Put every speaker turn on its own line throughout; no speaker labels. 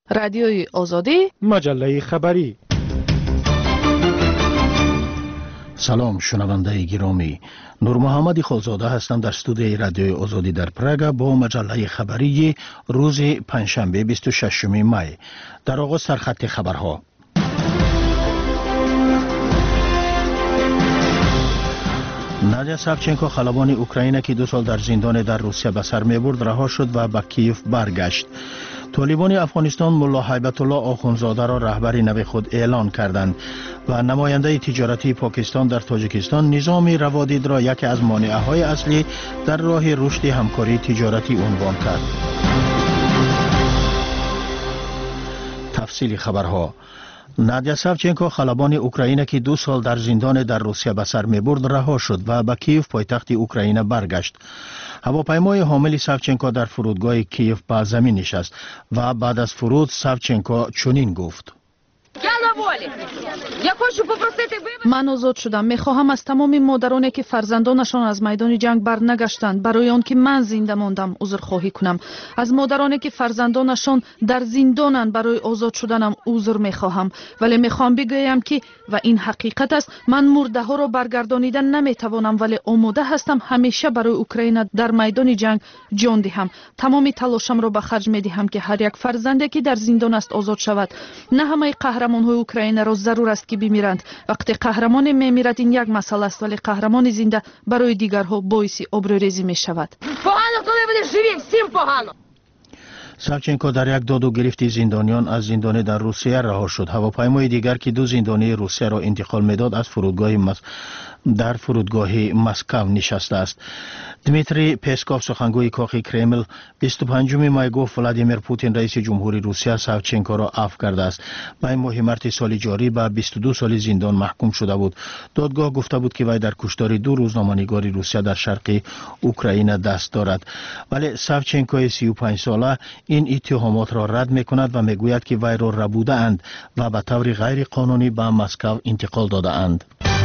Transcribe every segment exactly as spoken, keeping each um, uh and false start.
رادیوی آزادی،
مجله خبری.
سلام شنونده گرامی، نور محمد خالزاده هستم در استودیوی رادیوی آزادی در پراگ با مجله خبری روز پنجشنبه بیست و ششم می. در آغاز سرخط خبرها. نادیا ساوچنکو خلبان اوکراین که دو سال در زندان در روسیه به سر میبرد رها شد و به کیف برگشت. طالبان افغانستان ملا هیبت الله آخوندزاده را رهبر نو خود اعلان کردند و نماینده تجارتی پاکستان در تاجیکستان نظام روادید را یکی از مانعه های اصلی در راه رشد همکاری تجارتی عنوان کرد. تفصیل خبرها. نادیا ساوچنکو خلبان اوکراین که دو سال در زندان در روسیه به سر میبرد رها شد و به کیف پایتخت اوکراین برگشت. هواپیمای حامل ساوچنکو در فرودگاه کیف به زمین نشست و بعد از فرود ساوچنکو چنین گفت:
من آزاد شدم. میخواهم از تمام مادرانی که فرزندانشان از میدان جنگ برنگشتند برای آن که من زنده ماندم عذرخواهی کنم. از مادرانی که فرزندانشان در زندانند برای آزاد شدنم عذر میخواهم، ولی میخوام بگویم که و این حقیقت است، من مرده ها را برگردانیدن نمیتوانم، ولی آماده هستم همیشه برای اوکراین در میدان جنگ جان دهم. تمام تلاشم را به خرج میدهم که هر یک فرزندی که در زندان است آزاد شود. نه همه قهرمان های اوکراین را ضرور است که بمیرند. وقتی قهرمان میمیرد این یک مسئله است، ولی قهرمان زنده برای دیگرها باعث آبروریزی می شود.
پогано, коли будеш живі, всім погано.
ساوچنکو در یک داد و گرفت زندانیان از زندان در روسیه رها شد. هواپیمای دیگر که دو زندانی روسیه را انتقال میداد از فرودگاه مس... در فرودگاه مسکو نشسته است. دمیتری پسکوف سخنگوی کاخ کرمل بیست و پنجم می گفت ولادیمیر پوتین رئیس جمهوری روسیه ساوچنکو را عفو کرده است. با این ماه مارس سال جاری به بیست و دو سال زندان محکوم شده بود. دادگاه گفته بود که وی در کشتار دو روزنامه‌نگار روسیه در شرق اوکراین دست دارد، ولی ساوچنکو سی و پنج ساله این اتهامات را رد میکند و میگوید که وی را ربوده اند و به طور غیر قانونی به مسکو انتقال داده اند.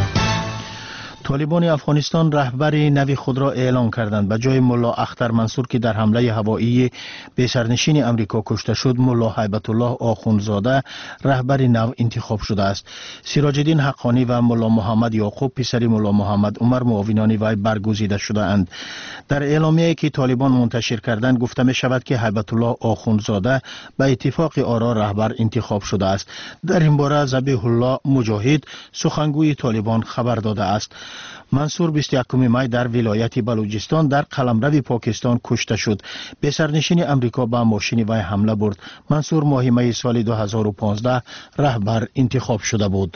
طالبان افغانستان رهبر نو خود را اعلان کردند. به جای ملا اختر منصور که در حمله هوایی به سرنشین امریکا کشته شد، ملا هیبت الله آخوندزاده رهبر نو انتخاب شده است. سراج الدین حقانی و ملا محمد یعقوب پسر ملا محمد عمر معاونان وی برگزیده شده اند. در اعلامیه‌ای که طالبان منتشر کردند گفته می شود که هیبت الله آخوندزاده به اتفاق آرا رهبر انتخاب شده است. در این باره ذبیح الله مجاهد سخنگوی طالبان خبر داده است. منصور بیست و یکم می در ولایت بلوچستان در قلمرو پاکستان کشته شد. به سرنشین امریکا به ماشین وی حمله برد. منصور ماه می سال دو هزار و پانزده رهبر انتخاب شده بود.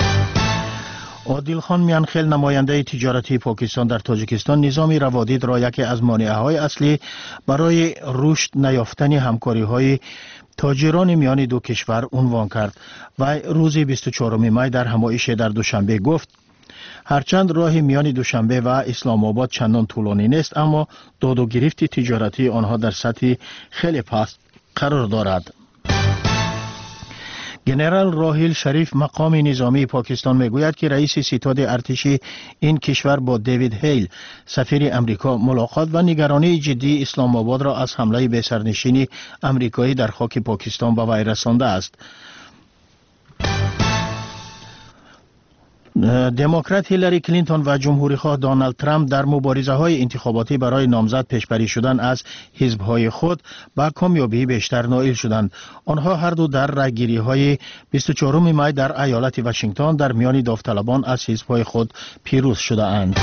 عادل خان میانخیل نماینده تجارتی پاکستان در تاجیکستان نظام روادید را یکی از مانعه های اصلی برای رشد نیافتن همکاری های تاجران میان دو کشور عنوان کرد و روز بیست و چهارم می در همایش در دوشنبه گفت: هرچند راه میان دوشنبه و اسلام آباد چندان طولانی نیست، اما داد و گرفت تجارتی آنها در سطح خیلی پست قرار دارد. جنرال راحیل شریف مقام نظامی پاکستان میگوید که رئیس ستاد ارتشی این کشور با دیوید هیل سفیر امریکا ملاقات و نگرانی جدی اسلام آباد را از حمله به سرنشین امریکایی در خاک پاکستان به وی رسانده است. دموکرات هیلاری کلینتون و جمهوری خواه دونالد ترامپ در مبارزه های انتخاباتی برای نامزد پیشبری شدن از حزب های خود با کامیابی بیشتر نائل شدند. آنها هر دو در رأیگیری های بیست و چهارم می در ایالت واشنگتن در میان داوطلبان از حزب های خود پیروز شده اند.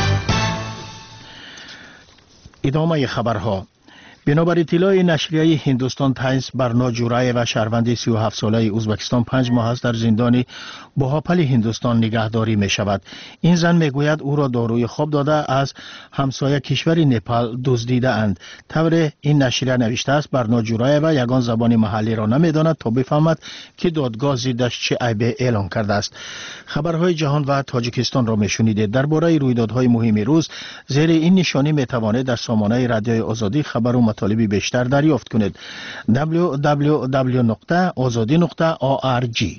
ادامه خبرها. بنابر اطلاع نشریه هندوستان تایمز، برنا جورای و شهروند سی و هفت ساله ازبکستان پنج ماه است در زندان باهاپل هندوستان نگهداری می شود. این زن می گوید او را داروی خواب داده از همسایه کشور نپال دزدیده اند. طور این نشریه نوشته است برنا جورای و یگان زبان محلی را نمی داند تا بفهمد که دادگاه ضدش چه عیبی اعلان کرده است. خبرهای جهان و تاجیکستان را می شنیدید. درباره رویدادهای مهم روز زیر این نشانی می توانید در سامانه رادیوی آزادی خبر و مطالبی بیشتر دریافت کنید. دبلیو دبلیو دبلیو نقطه آزادی نقطه او آر جی.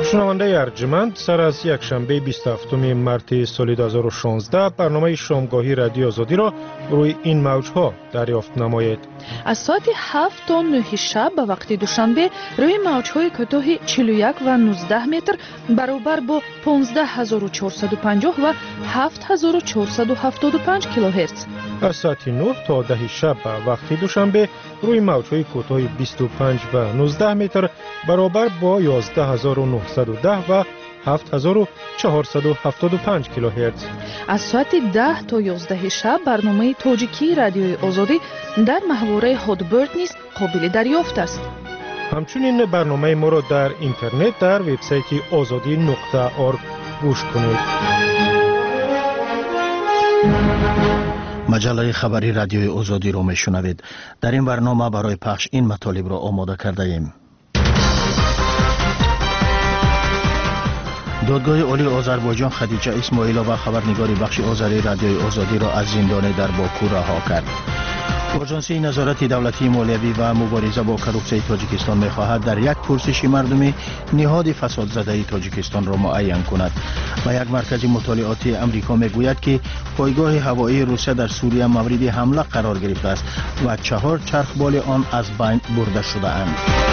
شنونده ارجمند، سر از یک شنبه بیست و هفتم مارس سال دو هزار و شانزده برنامه شامگاهی رادیو آزادی را روی این موجها دریافت نمایید.
از ساعت هفت تا نه شب به وقت دوشنبه روی موجهای کوتاه چهل و یک و نوزده متر برابر با پانزده هزار و چهارصد و پنجاه و هفت هزار و چهارصد و هفتاد و پنج کیلوهرتز.
از ساعت نه تا ده شب به وقت دوشنبه روی موجهای کوتاه بیست و پنج و نوزده متر برابر با یازده هزار و نهصد و ده و هفت هزار و چهارصد و هفتاد و پنج کیلوهرتز.
از ساعت ده تا یازده شب برنامه تاجیکی رادیوی آزادی در محوره هادبرد نیز قابل دریافت است.
همچنین برنامه ما را در اینترنت در وبسایت آزادی نقطه org گوش کنید.
مجله خبری رادیوی آزادی را میشنوید. در این برنامه برای پخش این مطالب را آماده کرده ایم. دادگاه عالی آذربایجان خدیجه اسماعیلووا خبرنگار بخش آذری رادیوی آزادی را از زندان در باکو رها کرد. آژانسی نظارت دولتی مالیوی و مبارزه با کروپسیون تاجیکستان می‌خواهد در یک پرسش مردمی نهاد فساد زده تاجیکستان را معین کند و یک مرکز مطالعاتی امریکا میگوید که پایگاه هوایی روسیه در سوریه مورد حمله قرار گرفته است و چهار چرخبال آن از بین برده شده اند.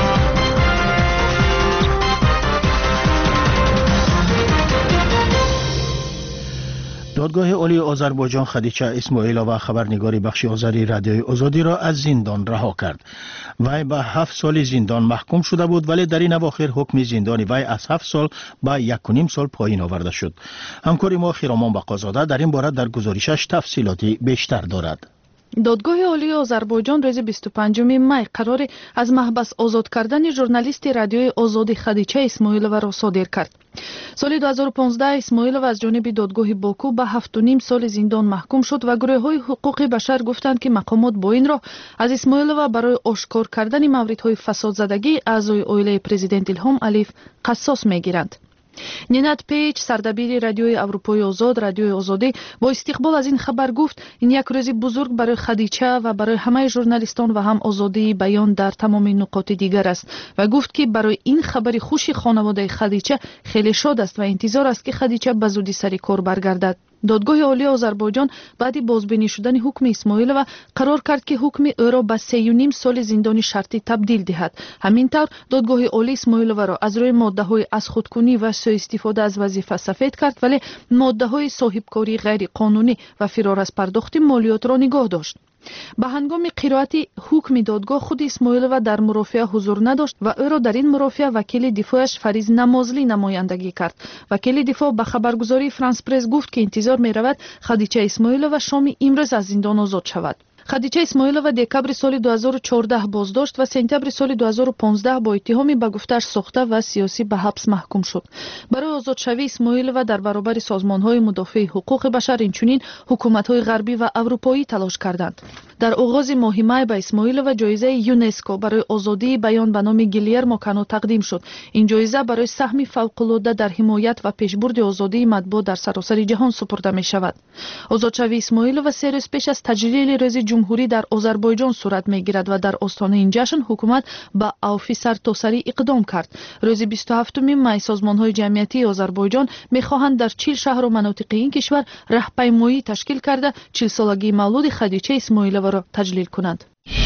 دادگاه عالی آذربایجان خدیجه اسماعیلووا خبرنگار بخش آذری رادیوی آزادی را از زندان رها کرد. وی به هفت سال زندان محکوم شده بود، ولی در این اواخر حکم زندانی وی از هفت سال به یک و نیم سال پایین آورده شد. همکار ما خیرامان بقازاده در این باره در گزارشش تفصیلاتی بیشتر دارد.
دادگاه عالی آذربایجان روز بیست و پنجم می قرار از محبس آزاد کردن ژورنالیست رادیوی آزادی خدیجه اسماعیلووا را صادر کرد. سال دو هزار و پانزده اسماعیلووا از جانب دادگاه باکو به هفت و نیم سال زندان محکوم شد و گروه‌های حقوق بشر گفتند که مقامات با این راه از اسماعیلووا برای آشکار کردن موردهای فسادزدگی اعضای عائله پرزیدنت الهام علیف قصاص میگیرند. نینات پیچ سردبیر رادیوی اروپای آزاد رادیوی آزادی با استقبال از این خبر گفت این یک روز بزرگ برای خدیجه و برای همه ژورنالیستان و هم آزادی بیان در تمام نقاط دیگر است و گفت که برای این خبری خوشی خانواده خدیجه خیلی شاد است و انتظار است که خدیجه به زودی سر کار برگردد. دادگاه عالی آذربایجان بعد بازبینی شدن حکم اسماعیلووا قرار کرد که حکم او را به سه و نیم سال زندان شرطی تبدیل دهد. همینطور دادگاه عالی اسماعیلووا را از روی ماده‌های از خودکنی و سوء استفاده از وظیفه سفید کرد، ولی ماده‌های صاحبکاری غیر قانونی و فرار از پرداخت مالیات را نگاه داشت. به هنگام قرائت حکم دادگاه خود اسماعیلووا در مرافعه حضور نداشت و او را در این مرافعه وکیل دفاعش فریز نمازلی نمایندگی کرد. وکیل دفاع به خبرگزاری فرانس پرس گفت که انتظار می رود خدیجه اسماعیلووا شام امروز از زندان آزاد شود. خدیجه اسماعیلووا دکبر سال دو هزار و چهارده بازداشت و سپتامبر سال دو هزار و پانزده با اتهام به گفتار ساخته و سیاسی به حبس محکوم شد. برای آزادشوی اسماعیلووا در برابر سازمان‌های مدافع حقوق بشر اینچنین حکومت‌های غربی و اروپایی تلاش کردند. در آغاز ماه می به اسماعیلووا جایزه یونسکو برای آزادی بیان به نام گیلیرمو کانو تقدیم شد. این جایزه برای سهم فوق‌العاده در حمایت و پیشبرد آزادی مطبوعات در سراسر جهان سپرده می شود. آزادشوی اسماعیلووا سه روز پیش از تجلیل روز جمهوری در آذربایجان صورت می گیرد و در آستانه این جشن حکومت به اوفی سرتاسری اقدام کرد. روز بیست و هفتم می سازمان‌های جمعیتی آذربایجان می خواهند در چهل شهر و مناطق این کشور راهپیمایی تشکیل کرده چهل سالگی مولود خدیجه اسماعیلووا را تجلیل کنند.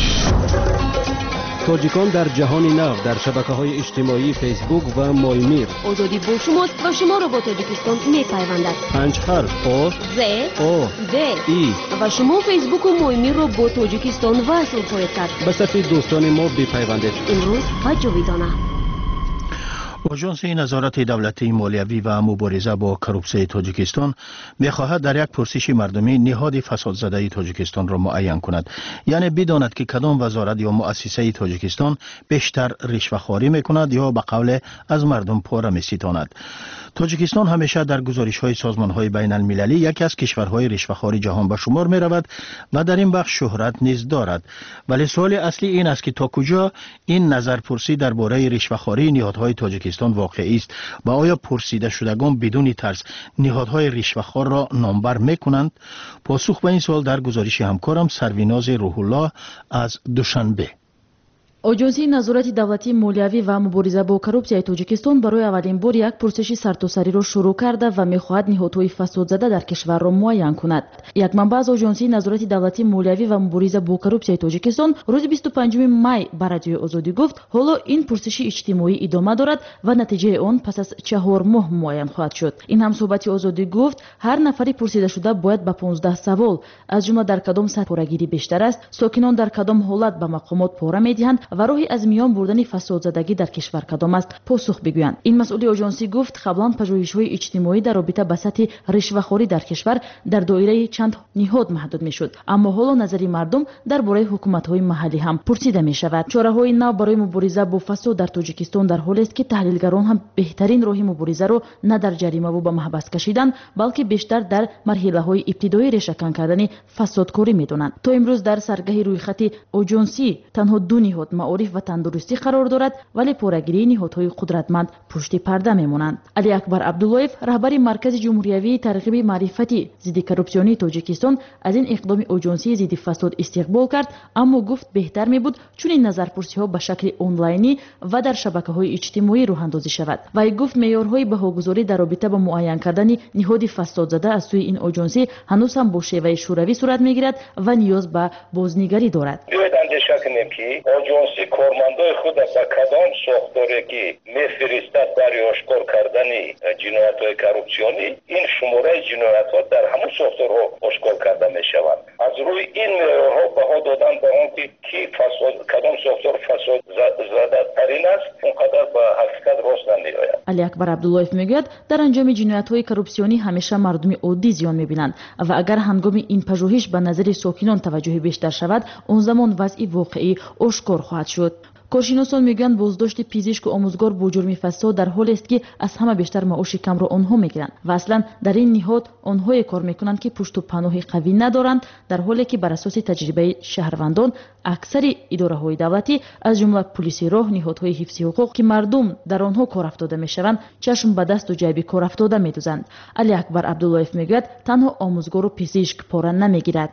تاجیکان در جهان نو در شبکه‌های اجتماعی فیسبوک و مایمیر.
آزادی با شماست و شما را با تاجیکستان می‌پیوندد.
پنج حرف آ
ز
آ
د
ای
و شما فیسبوک و مایمیر را با تاجیکستان وصل خواهید کرد.
به صف دوستان ما بپیوندید.
امروز و جاویدانه.
آژانس نظارت دولتی مالیوی و مبارزه با کروپسیون تاجیکستان می‌خواهد در یک پرسش مردمی نهاد فساد زده تاجیکستان را معین کند، یعنی بداند که کدام وزارت یا مؤسسه تاجیکستان بیشتر رشوه‌خواری می‌کند یا به قول از مردم پاره می‌ستاند. تاجیکستان همیشه در گزارش‌های سازمان‌های بین‌المللی یکی از کشورهای رشوه‌خوار جهان به شمار می‌رود و در این بخش شهرت نیز دارد. ولی سوال اصلی این است که تا کجا این نظرپرسی درباره رشوه‌خواری نهادهای تاجیکستان واقعی است و آیا پرسیده شدگان بدون ترس نهادهای رشوه‌خوار را نامبر می‌کنند؟ پاسخ به این سوال در گزارش همکارم سرویناز روح الله از دوشنبه.
اجنسی نظارت دولتی مالیوی و مبارزه با کروپسیای تاجیکستان برای اولین بار یک پرسش سرتاسری را شروع کرده و می‌خواهد نهادهای فساد زده در کشور را معین کند. یک منبع از اجنسی نظارت دولتی مالیوی و مبارزه با کروپسیای تاجیکستان روز بیست و پنجم می به رادیوی آزادی گفت حالا این پرسش اجتماعی ادامه دارد و نتیجه آن پس از چهار ماه معین خواهد شد. این همصحبت آزادی گفت هر نفری پرسیده شده باید به پانزده سوال از جمله در کدام سطح پاره‌گیری بیشتر است، ساکنان در کدام حالت به مقامات پاره می‌دهند و راهی از میان بردن فسادزدگی در کشور کدام است پاسخ بگویند. این مسئول اجنسی گفت قبلا پژوهش‌های اجتماعی در رابطه با سطح رشوه‌خوری در کشور در دایره چند نهاد محدود می‌شد، اما حالا نظری مردم درباره حکومت‌های محلی هم پرسیده می‌شود. چاره‌های نو برای مبارزه با فساد در تاجیکستان در حالی است که تحلیلگران هم بهترین راه مبارزه را نه در جریمه و به محبس کشیدن بلکه بیشتر در مرحله‌های ابتدایی ریشه‌کن کردن فسادکاری می‌دانند. تا امروز در سرگاه رویخط اجنسی تنها دو نهاد معارف و تندرستی قرار دارد ولی پاره‌گیری نهادهای قدرتمند پشت پرده میمانند. علی اکبر عبداللهیف رهبر مرکز جمهوریوی ترغیب معرفتی ضد کروپسیونی تاجیکستان از این اقدام اجنسی ضد فساد استقبال کرد، اما گفت بهتر میبود چون این نظرپرسی‌ها به شکل آنلاینی و در شبکه‌های اجتماعی راه اندازی شود. وی گفت معیارهای بهاگذاری در رابطه با معین کردن نهاد فسادزده از سوی این اجنسی هنوز هم با شیوه شوروی صورت میگیرد و نیاز به بازنگری دارد.
اجنسی کارمندای خود با کدام ساختاری که میفرستد برای آشکار کردن جنایت‌های کروپسیونی این شماره جنایت‌ها در همون ساختارها آشکار کرده میشوند. از روی این معیارها بها دادن به آن که کی فساد کدام ساختار فساد زده ترین است اونقدر به حقیقت راست نمیآید.
علی اکبر عبداللهیف میگوید در انجام جنایت‌های کروپسیونی همیشه مردم عادی زیان میبینند و اگر هنگام این پژوهش به نظر ساکنان توجه بیشتر شود اون زمان وضع واقعی آشکار خواهد شد. کارشناسان میگویند بازداشت پزشک و آموزگار با جرم فساد در حالی است که از همه بیشتر معاش کم را آنها میگیرند و اصلا در این نهاد آنها کار میکنند که پشت و پناه قوی ندارند، در حالی که بر اساس تجربه شهروندان اکثر اداره‌های دولتی از جمله پلیس راه، نهادهای حفظ حقوق که مردم در آنها کار افتاده میشوند چشم به دست و جیب کار افتاده میدوزند. علی اکبر عبداللهیف میگوید تنها آموزگار و پزشک پاره نمیگیرد.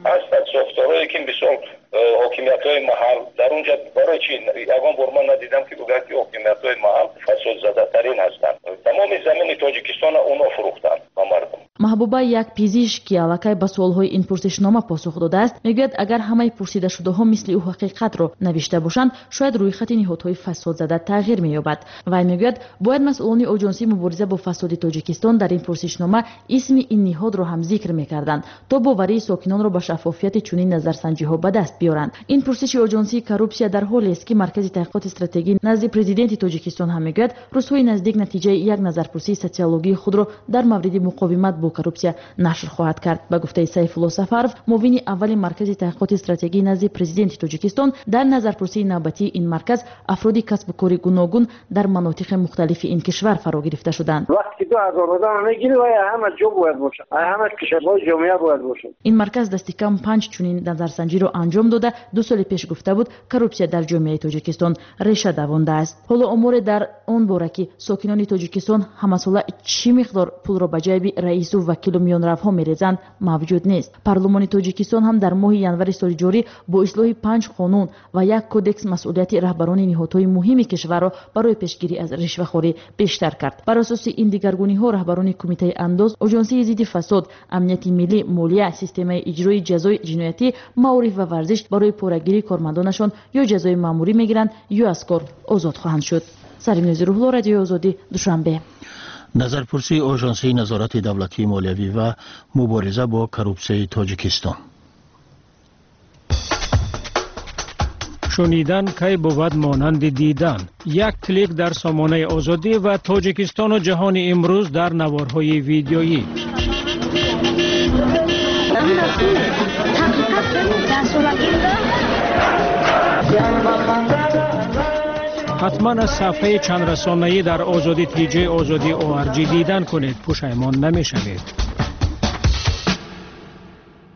حاکمیت‌های محل در اونجا برای چی یگان بار من ندیدم که بگه که حاکمیت‌های محل فساد زده ترین هستند. تمام زمین تاجیکستان اونا فروختن به مردم.
محبوبه یک پزشک که الکی به سوال‌های این پرسشنامه پاسخ داده است میگوید اگر همه پرسیده شده‌ها مثل او حقیقت را نوشته باشند شاید روی خط نهادهای فساد زده تغییر می‌یابد. و میگوید باید مسئولان اجنسی مبارزه با فساد تاجیکستان در این پرسشنامه اسم این نهاد را هم ذکر می‌کردند تا باوری ساکنان را به شفافیت چنین نظرسنجی‌ها به دست بیارند. این پرسش اجنسی کروپسیا در حالی است که مرکز تحقیقات استراتژی نزد پرزیدنت تاجیکستان هم میگوید روزهای نزدیک نتیجه یک نظرپرسی سوسیولوژی خود را در مورد مقاومت با کروپسیا نشر خواهد کرد. به گفته سیف الله سفرов معاون اول مرکز تحقیقات استراتژی نزد پرزیدنت تاجیکستان در نظرپرسی نوبتی این مرکز افرادی کسب و کار گوناگون در مناطق مختلف این کشور فرا گرفته شدند.
وقتی دو هزار آدم میگیری و همه جو باید باشه، همه کشورهای جامعه باید باشه.
این مرکز دستی کم پنج چنین نظرسنجی را انجام داده دو سال پیش گفته بود کروپسیا در جامعه تاجیکستان ریشه دوانده است. حالا امور در آن باره که ساکنان تاجیکستان همساله چی مقدار پول را به جیب رئیس و وکیل و میانروها میریزند موجود نیست. پارلمان تاجیکستان هم در ماه ژانویه سال جاری با اصلاح پنج قانون و یک کدکس مسئولیت رهبران نهادهای مهم کشور را برای پیشگیری از رشوه‌خوری بیشتر کرد. بر اساس این دیگرگونی‌ها رهبران کمیته انداز، اجنسی ضد فساد، امنیت ملی، مالیه، سیستم اجرای جزای جنایتی، معارف و ورزش برای پوره‌گیری کارمندانشان یا جزای مأموری میگیرند یا از کار آزاد خواهند شد. سرینوزی روح‌الله، رادیو آزادی، دوشنبه.
نظرپرسی اژانسی نظارت دولتی مالیوی و مبارزه با کروپسیای تاجیکستان.
شنیدن کی بود مانند دیدن. یک کلیک در سامانه آزادی و تاجیکستان و جهان امروز در نوارهای ویدیویی. حتما از صفحه چند رسانه‌ای در آزادی تی جی آزادی او آر جی دیدن کنید، پشیمان نمی‌شوید.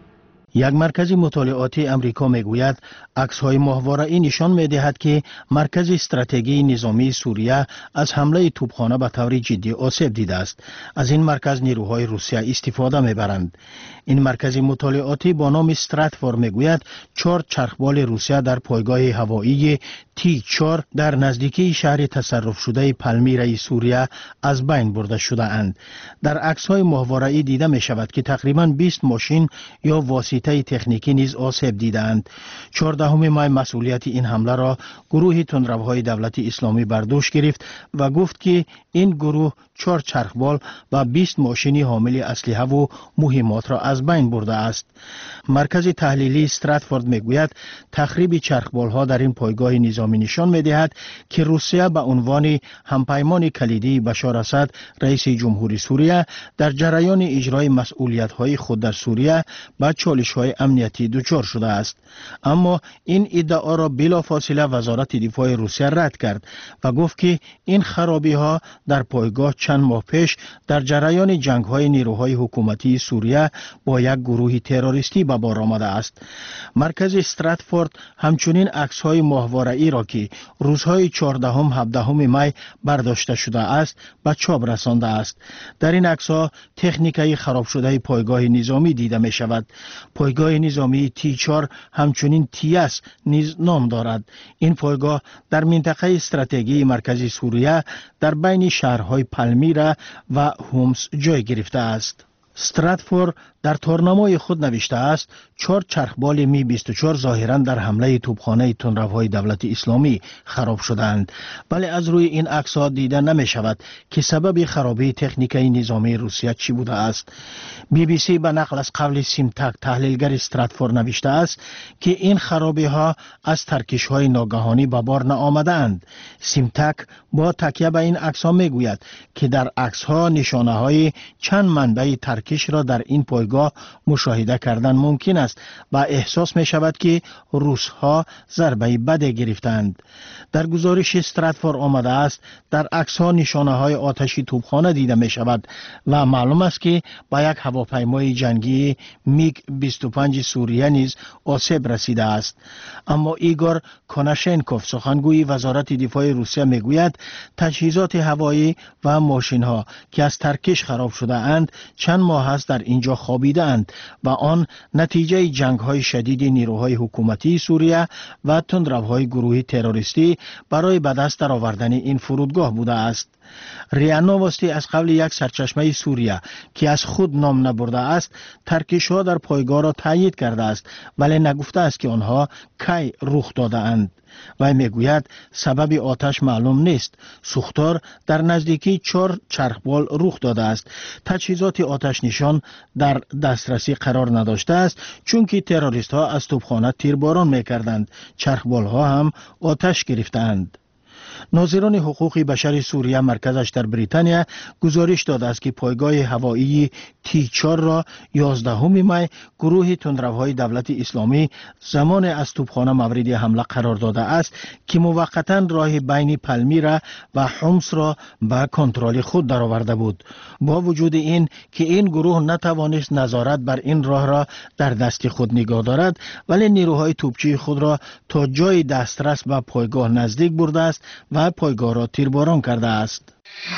یک مرکز مطالعاتی امریکا میگوید عکس‌های ماهواره‌ای نشان می‌دهد که مرکز استراتژی نظامی سوریه از حمله توپخانه به طور جدی آسیب دیده است. از این مرکز نیروهای روسیه استفاده می‌برند. این مرکز مطالعاتی با نام استراتفور میگوید چهار چرخبال روسیه در پایگاه هوایی تی چهار در نزدیکی شهر تصرف شده پالمیرای سوریه از بین برده شده اند. در عکس‌های ماهواره‌ای دیده می‌شود که تقریباً بیست ماشین یا واسطه تکنیکی نیز آسیب دیدند. چهاردهم می مسئولیت این حمله را گروه تندروهای دولت اسلامی بر دوش گرفت و گفت که این گروه چهار چرخبال و بیست ماشین حامل اسلحه و مهمات را از بین برده است. مرکز تحلیلی استراتفورد میگوید تخریب چرخبال ها در این پایگاه نظامی نشان میدهد که روسیه به عنوان همپیمان کلیدی بشار اسد رئیس جمهوری سوریه در جریان اجرای مسئولیت های خود در سوریه با چالش های امنیتی دچار شده است. اما این ادعا را بلافاصله وزارت دفاع روسیه رد کرد و گفت که این خرابی ها در پایگاه چند ماه پیش در جریان جنگ های نیروهای حکومتی سوریه با یک گروه تروریستی به بار آمده است. مرکز استراتفورد همچنین عکس های ماهواره‌ای را که روزهای چهاردهم هفدهم می برداشته شده است به چاپ رسانده است. در این عکس ها تکنیکای خراب شده پایگاه نظامی دیده می شود. پایگاه نظامی تی چهار همچنین تیاس نیز نام دارد. این پایگاه در منطقه استراتژی مرکزی سوریه در بین شهرهای پالمیرا و هومس جای گرفته است. استراتفور در تورنمای خود نوشته است چهار چرخبال می بیست و چهار ظاهرا در حمله توپخانه تندروهای دولت اسلامی خراب شدند، ولی از روی این عکس‌ها دیده نمی شود که سبب خرابی تکنیکی نظامی روسیه چی بوده است. بی بی سی به نقل از قول سیمتک تحلیلگر استراتفور نوشته است که این خرابی ها از ترکش های ناگهانی به بار نآمده اند. سیمتک با تکیه به این عکس‌ها می گوید که در عکس‌ها نشانه های چند منبع ترکش را در این پایگاه مشاهده کردن ممکن است و احساس می شود که روس ها ضربه بده گرفتند. در گزارش استراتفور آمده است در عکس ها نشانه های آتشی توپخانه دیده می شود و معلوم است که با یک هواپیمای جنگی میگ بیست و پنج سوریه نیز آسیب رسیده است. اما ایگور کوناشنکوف سخنگوی وزارت دفاع روسیه می گوید تجهیزات هوایی و ماشین ها که از ترکش خراب شده اند چند ماه است در اینجا خوابیده اند و آن نتیجه جنگ های شدید نیروهای حکومتی سوریه و تندروهای گروه تروریستی برای به دست درآوردن این فرودگاه بوده است. ریا نووستی از قبل یک سرچشمه سوریه که از خود نام نبرده است ترکش ها در پایگاه را تایید کرده است، ولی نگفته است که آنها کی رخ داده اند. و میگوید سبب آتش معلوم نیست. سوختار در نزدیکی چهار چرخبال رخ داده است. تجهیزات آتش نشان در دسترسی قرار نداشته است چون که تروریست ها از توپخانه تیرباران میکردند. چرخبال ها هم آتش گرفتند. ناظران حقوق بشر سوریه مرکزش در بریتانیا گزارش داده است که پایگاه هوایی تی چهار را یازدهم می گروه تندروهای دولت اسلامی زمان از توپخانه مورد حمله قرار داده است که موقتا راه بین پالمیرا و حمص را به کنترل خود درآورده بود. با وجود این که این گروه نتوانست نظارت بر این راه را در دست خود نگاه دارد، ولی نیروهای توپچی خود را تا جای دسترس به پایگاه نزدیک برده است و پایگاه را تیرباران کرده است.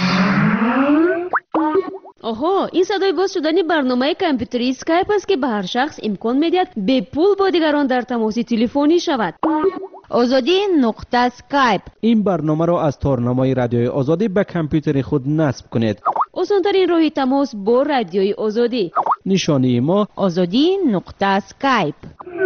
آها، این صدای باز شدن برنامه کامپیوتری اسکایپ است که به هر شخص امکان میدهد به پول با دیگران در تماس تلفنی شود.
آزادی نقطه اسکایپ.
این برنامه را از تارنمای رادیوی آزادی به کامپیوتر خود نصب کنید.
آسان‌ترین راه تماس با رادیوی آزادی.
نشانی ما
آزادی نقطه اسکایپ.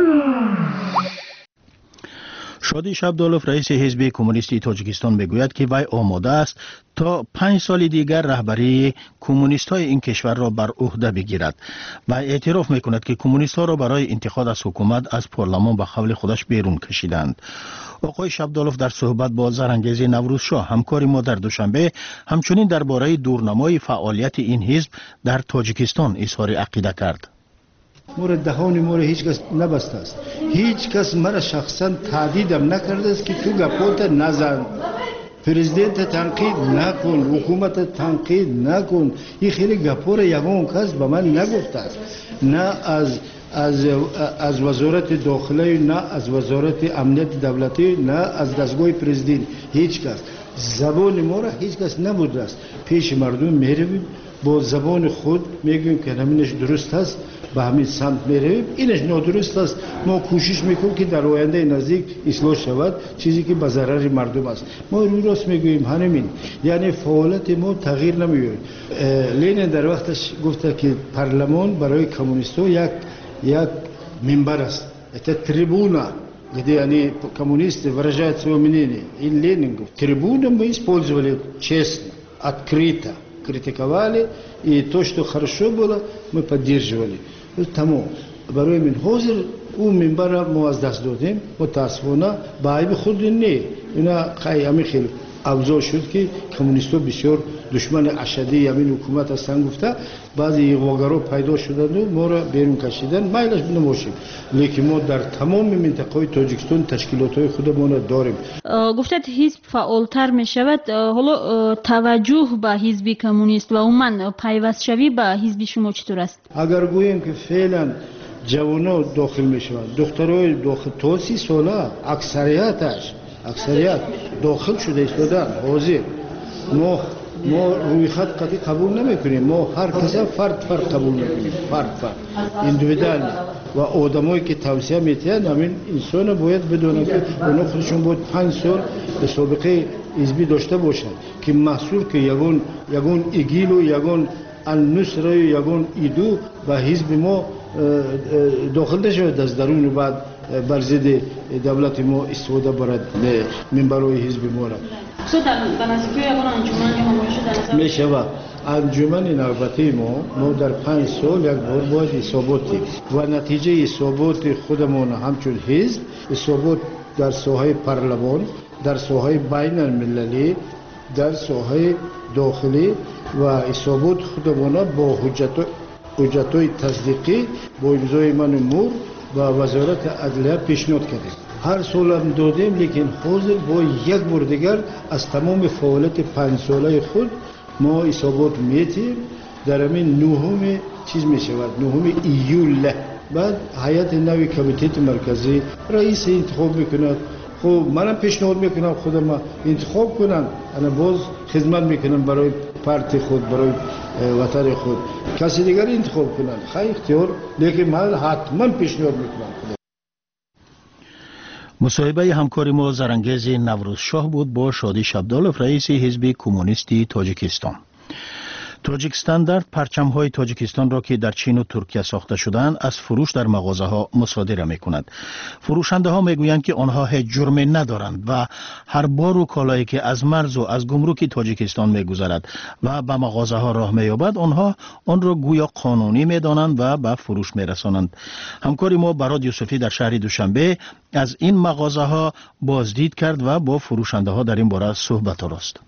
شادی شبدالوف رئیس حزب کمونیستی تاجیکستان میگوید که وی آماده است تا پنج سال دیگر رهبری کمونیست های این کشور را بر عهده بگیرد و اعتراف میکند که کمونیست ها را برای انتقاد از حکومت از پارلمان به قول خودش بیرون کشیدند. آقای شبدالوف در صحبت با زرانگیز نوروز شاه همکار ما در دوشنبه همچنین درباره دورنمای فعالیت این حزب در تاجیکستان اظهار عقیده کرد.
مورد دهان مورد هیچ کس نبسته است. هیچ کس مرا شخصا تهدیدم نکرده است که تو گپوت نزن، پرزیدنت تنقید نکن، حکومت تنقید نکن. این خیلی گپور یگان کس به من نگفته است. نه از از از وزارت داخله نه از وزارت امنیت دولتی نه از دستگاه پرزیدنت هیچ کس زبان ما را هیچ کس نبوده است. پیش مردم میرویم با زبان خود میگویم که همینش درست است، به همین سمت میرویم، اینش نادرست است. ما کوشش میکنیم که در آینده نزدیک اصلاح شود، چیزی که به ضرر مردم است. ما روی راست میگوییم همین، یعنی فعالیت ما تغییر نمی‌یابد. لنین در وقتش گفته که پارلمان برای کمونیست‌ها یک یک منبر است، это трибуна, где они коммунисты выражают свое мнение. И Ленин говорит, трибуну мы использовали честно, открыто, критиковали, и то, что хорошо было, мы поддерживали. Тому برای من حاضر اون منبر ما از دست دادیم، متاسفانه به عیب خود نه، اینا خیلی خیلی افزا شد که کمونیست‌ها بسیار دشمن اشدی همین حکومت هستند گفته، بعضی اغواگرها پیدا شدند و ما را بیرون کشیدن، میلش نماشیم، لیکن ما در تمام منطقه تاجیکستان تشکیلات‌های خودمان را داریم.
گفتید حزب فعالتر می شود، حالا توجه به حزب کمونیست و عموما پیوست شوی به حزب شما چطور است؟
اگر گوییم که فعلا جوانان داخل می شوند، دخترای داخل تا سی ساله اکثریتش اکثریت داخل شده ایستادن حاضر، ما ما روی خط قطعی قبول نمی کنیم، ما هر کسی فرد فرد قبول میکنیم، فرد فرد اندیویدوال و آدمایی که توصیه میتین همین انسان باید بدونه که اونا خودشون باید پنج سال به سابقه حزبی داشته باشند که محصول که یگون یگون ایگیل و یگون النصر و یگون ایدو و حزب ما داخل نشود از درون و بعد بر ضد دولت ما استفاده برد منبرهای حزب ما را. می شود انجمن نوبتی ما ما در پنج سال یک بار باید حساباتی و نتیجه حسابات خودمان همچون حزب، حسابات در ساحه پارلمان، در ساحه بین المللی، در ساحه داخلی و حسابات خودمان با حجت حجت‌های تصدیقی با امضای من مور و وزارت عدلیه پیشنهاد کردیم. هر سال هم دادیم، لیکن حاضر با یک بار دیگر از تمام فعالیت پنج ساله خود ما حسابات میتیم. در همین نهم چیز می شود، نهم ایول بعد هیئت نوی کمیته مرکزی رئیس انتخاب میکند. خب منم پیشنهاد میکنم خودم انتخاب کنم، انا باز خدمت میکنم برای پارتی خود، برای وطن خود، کسی دیگر انتخاب کنن خیلی اختیار، لیکن من حتما پیشنهاد میکنم.
مصاحبه همکار ما زرنگیز نوروز شاه بود با شادی شبدالوف، رئیس حزب کمونیستی تاجیکستان. تاجیک استاندارد پرچم های تاجیکستان را که در چین و ترکیه ساخته شدند از فروش در مغازه ها مصادره می کند. فروشنده ها می گویند که آنها هیچ جرمی ندارند و هر بار و کالایی که از مرز و از گمرک تاجیکستان می گذرد و به مغازه ها راه می یابد آنها آن را گویا قانونی می دانند و به فروش می رسانند. همکاری ما براد یوسفی در شهر دوشنبه از این مغازه ها بازدید کرد و با فروشنده ها در این باره صحبت راست.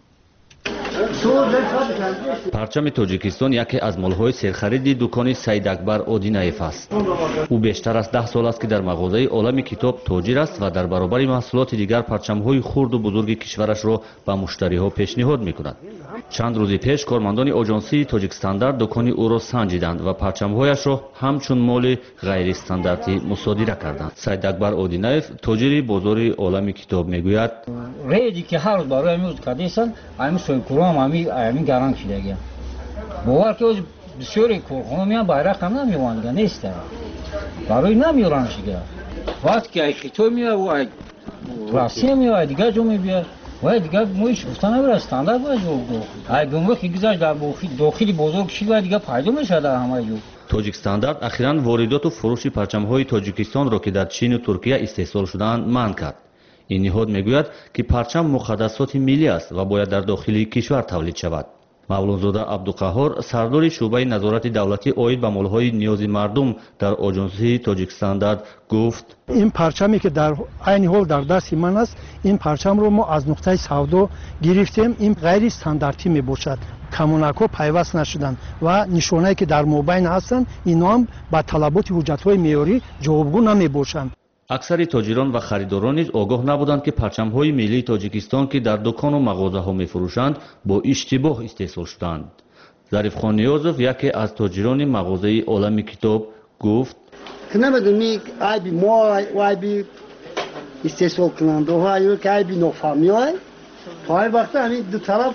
پرچم تاجیکستان یکی از مال‌های سرخرید دکان سید اکبر اودینایف است. او بیشتر از ده سال است که در مغازه عالم کتاب تاجر است و در برابر محصولات دیگر پرچم‌های خرد و بزرگ کشورش را به مشتری‌ها پیشنهاد می‌کند. چند روز پیش کارمندان آژانسی تاجیک استاندارد دکان او را سنجیدند و پرچم‌هایش را همچون مال غیر استانداردی مصادره کردند. سید اکبر اودینایف تاجر بازار عالم کتاب می‌گوید:
ریدی که هر روز برای میوز کردیسن، همین سویکورام همین همین گران شده گه. باور که بسیاری کارخانه میان bayrak هم نمیوان دیگه نیست. برای نمیورانش دیگه. وقتی که کتاب میاد و راسی میاد دیگه جو میبیاد. و دیگه مویش گفتن نبره استاندارد باید جو دو. ای گمرک گذاشت در داخلی بزرگ شده دیگه پیدا میشه در همه جو.
تاجیک استاندارد اخیراً واردات و فروش پرچم‌های تاجیکستان را که در چین و ترکیه استحصال شدند منع کرد. این نهاد میگوید که پرچم مقدسات ملی است و باید در داخل کشور تولید شود. مولانزاده عبدالقهار سردار شعبه نظارت دولتی عاید به مال‌های نیاز مردم در آژانسی تاجیک استاندارد گفت:
این پرچمی که در عین حال در دست من است، این پرچم رو ما از نقطه سودا گرفتیم. این غیر استانداردی میباشد، کمونک‌ها پیوست نشدند و نشانه‌ای که در مابین هستند اینا هم با طلبات حجت‌های معیاری جوابگو نمیباشند.
اکثر تاجران و خریداران نیز آگاه نبودند که پرچم‌های ملی تاجیکستان که در دکان و مغازه‌ها می‌فروشند با اشتباه استحصال شدند. ظریف خان نیازوف یکی از تاجران مغازه عالم کتاب گفت:
که نمیدونی عیبی ما و عیبی استحصال کننده های که عیبی نفهمی های تا این وقت همین دو طرف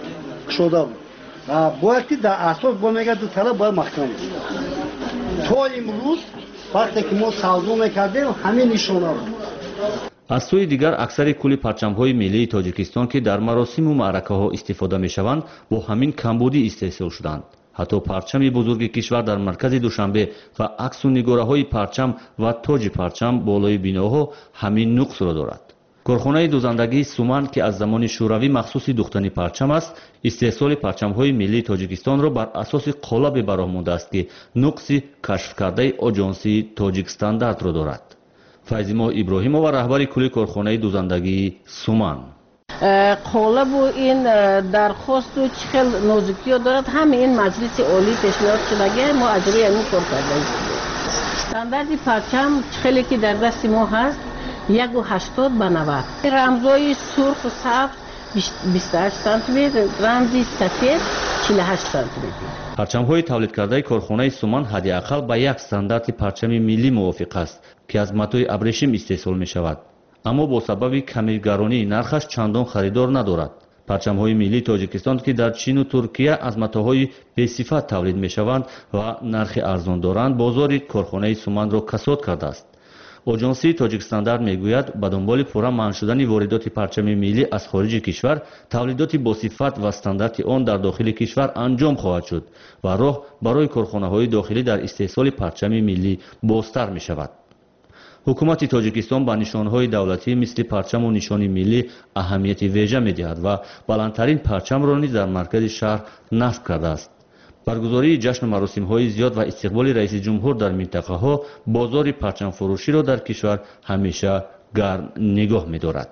شده بود و باید که در اساس با میگه دو طرف باید محکم بود. تا امروز وقتی که ما سودا میکردیم همین نشانه بود.
از سوی دیگر اکثر کل پرچم‌های ملی تاجیکستان که در مراسم و معرکه‌ها استفاده می‌شوند با همین کمبودی استحصال شدند. حتی پرچم بزرگ کشور در مرکز دوشنبه و عکس و نگاره‌های پرچم و تاج پرچم بالای بیناها همین نقص را دارد. کارخانه دوزندگی سومن که از زمان شوروی مخصوص دوختن پرچم است، استحصال پرچم‌های ملی تاجیکستان را بر اساس قالب برآمده است که نقص کشف کرده آژانسی تاجیک استاندارد را دارد. فیضیما ابراهیمова رهبر کل کارخانه دوزندگی سومن:
قالب و این درخواست و چخل نازکی ها دارد، همه این مجلس عالی پیشنهاد شده ما اجرای همین کار کرده ایم. استاندارد پرچم چخلی که در دست ما هست یک و هشتاد به نود، رمزای سرخ و سبز بیست و هشت سانتی متر، رمزی سفید چهل و هشت سانتی متر.
پرچم‌های تولید کرده کارخانه سومن حداقل با یک استاندارد پرچم ملی موافق است که از متای ابریشم استحصال می‌شود، اما با سبب کمی گرانی نرخش چندان خریدار ندارد. پرچم‌های ملی تاجیکستان که در چین و ترکیه از متاهای به‌صفت تولید می‌شوند و نرخ ارزان دارند، بازار کارخانه سومن را کساد کرده است. آژانسی تاجیک استاندارد میگوید به دنبال پورا منع شدن واردات پرچم ملی از خارج کشور، تولیدات با صفت و استاندارد آن در داخل کشور انجام خواهد شد و راه برای کارخانه‌های داخلی در استحصال پرچم ملی بازتر می‌شود. حکومت تاجیکستان به نشانهای دولتی مثل پرچم و نشان ملی اهمیت ویژه می‌دهد و بلندترین پرچم را نیز در مرکز شهر نصب کرده است. برگزاری جشن و مراسم‌های زیاد و استقبال رئیس جمهور در منطقه‌ها بازار پرچم فروشی را در کشور همیشه گرم نگاه می‌دارد.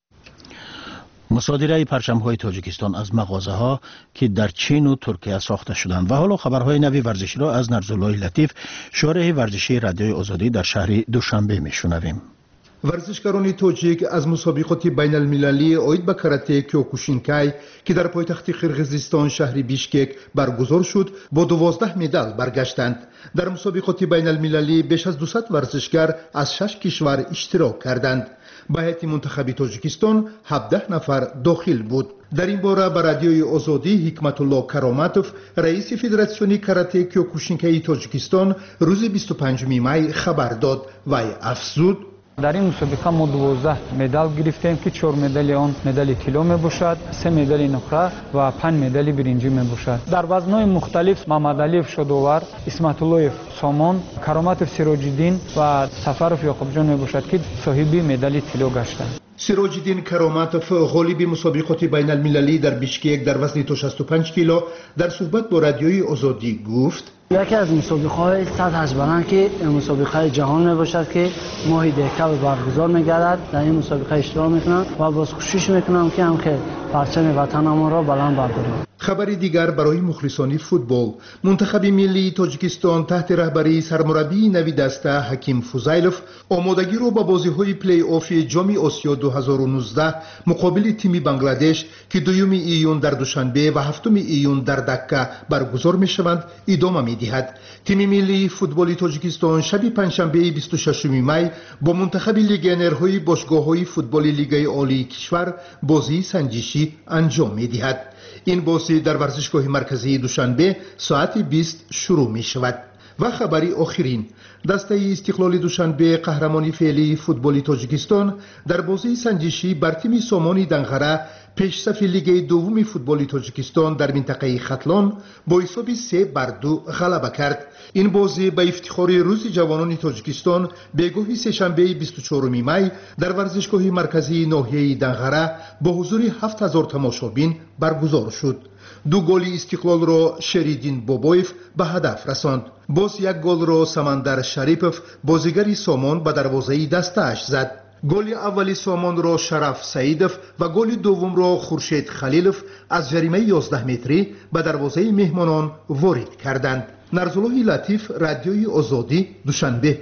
مصادره پرچم‌های تاجیکستان از مغازه‌ها که در چین و ترکیه ساخته شدند. و حالا خبرهای نوی ورزشی را از نرزالله لطیف، شارح ورزشی رادیوی آزادی در شهر دوشنبه می‌شنویم.
ورزشکاران تاجیک از مسابقات بین المللی آید به کاراته کیوکوشینکای که در پایتخت قرقیزستان شهر بیشکک برگزار شد با دوازده مدال برگشتند. در مسابقات بین المللی بیش از دویست ورزشکار از شش کشور اشتراک کردند. به هیئت منتخب تاجیکستان هفده نفر داخل بود. در این باره به رادیوی آزادی حکمت الله کرامتوف، رئیس فدراسیون کاراته کیوکوشینکای تاجیکستان، روز بیست و پنجم می خبر داد و افزود:
در این مسابقه ما دوازده مدال گرفتیم که چهار مدال آن مدال طلا می باشد، سه مدال نقره و پنج مدال برنجی می باشد. در وزن‌های مختلف محمد علیف شادوور، اسمت الله سامان، کرامتوف سراج‌الدین و سفرов یعقوبجان می باشد که صاحب مدال طلا گشتند.
سراج‌الدین کرامتوف، غالب مسابقات بین المللی در بیشکک در وزن تا شصت و پنج کیلو، در صحبت با رادیوی آزادی گفت:
یکی از مسابقه‌های صد هشت برند که مسابقه جهان می باشد که ماهی دهکل برگزار می گردد، در این مسابقه اشتراک میکنم و باز کوشش میکنم که هم که پرچم وطنم را بلند بردارم.
خبری دیگر برای مخلصان فوتبال: منتخب ملی تاجیکستان تحت رهبری سرمربی نوی دسته حکیم فوزایلوف آمادگی را به بازی‌های پلی آف جام آسیا دو هزار و نوزده مقابل تیم بنگلادش که دوم ایون در دوشنبه و هفتم ایون در دکه برگزار می‌شوند ادامه می‌دهد. تیم ملی فوتبال تاجیکستان شب پنجشنبه بیست و ششم می با منتخب لیگیونرهای باشگاه‌های فوتبال لیگ عالی کشور بازی سنجشی انجام می‌دهد. این بازی در ورزشگاه مرکزی دوشنبه ساعت بیست شروع می شود. و خبری آخرین: دسته استقلال دوشنبه قهرمانی فعلی فوتبال تاجیکستان در بازی سنجشی بر تیم سامان دنغره پیشصف لیگ دوم فوتبال تاجیکستان در منطقه ختلان با حساب سه بر دو غلبه کرد. این بازی به افتخار روز جوانان تاجیکستان بگاه سه‌شنبه بیست و چهارم می در ورزشگاه مرکزی ناحیه دنغره با حضور هفت هزار تماشابین برگزار شد. دو گل استقلال را شریدین بابایف به هدف رساند. باز یک گل را سمندر شریپوف بازیگر سامان به دروازه دسته‌اش زد. گل اولی سامان را شرف سعیدوف و گل دوم را خورشید خلیلوف از جریمه یازده متری به دروازه مهمانان وارد کردند. نرزالله لطیف، رادیوی آزادی، دوشنبه.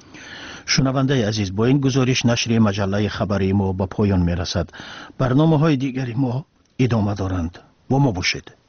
شنونده عزیز، با این گزارش نشر مجله خبری ما به پایان می رسد. برنامه های دیگری ما ادامه دارند. با ما باشید.